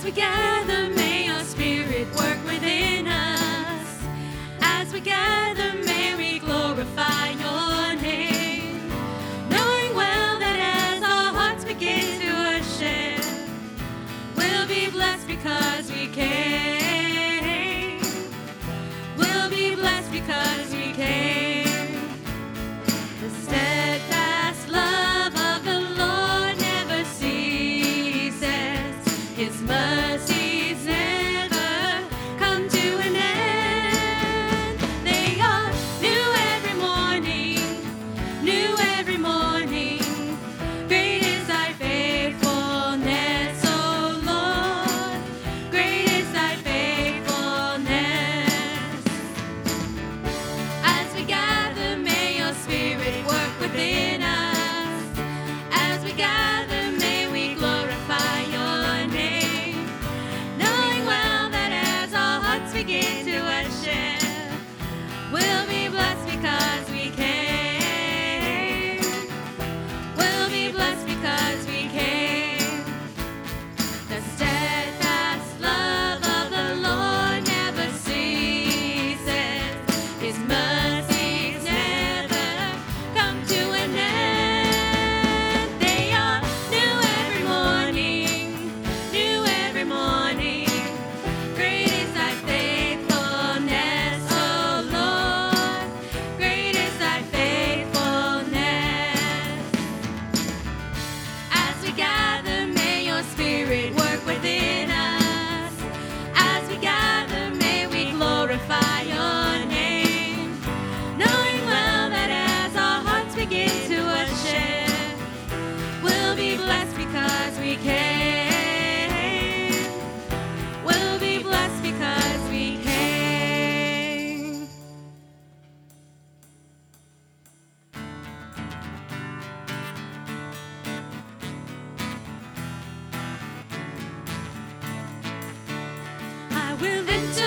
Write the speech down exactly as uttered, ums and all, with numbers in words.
As we gather, may your Spirit work within us. As we gather, may we glorify your name, knowing well that as our hearts begin to worship, we'll be blessed because we came. We'll be blessed because we came. The steadfast love of the Lord never ceases. His mercies never come to an end. They are new every morning, new every morning. Great is thy faithfulness, O Lord. Great is thy faithfulness. As we gather, may your Spirit work within us. As we gather, may we glorify your name, knowing well that as our hearts begin to worship, we'll be blessed because we came. We'll be blessed because we came. The steadfast love of the Lord never ceases. His mercies never come to an end. They are new every morning, new every morning. Great is thy faithfulness, O Lord. Great is thy faithfulness. As we gather, may your Spirit work within us. As we gather, may we glorify your name, knowing well that as our hearts begin to worship, we'll be blessed because we came. We'll be blessed because we came. I will enter